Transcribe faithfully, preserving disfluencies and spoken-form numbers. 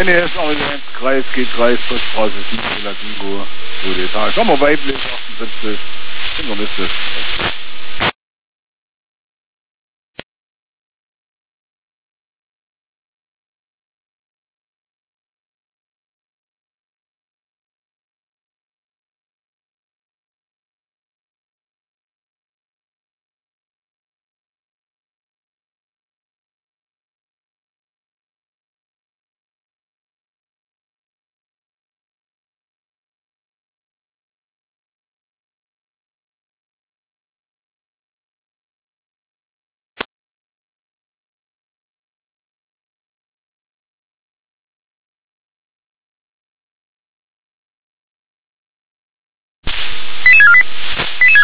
Wenn ihr jetzt noch ins Kreis geht, Kreis, Poststraße, sieben, Bingo, gute Tag. Sommer weiblich, achtundsiebzig, fingermistisch.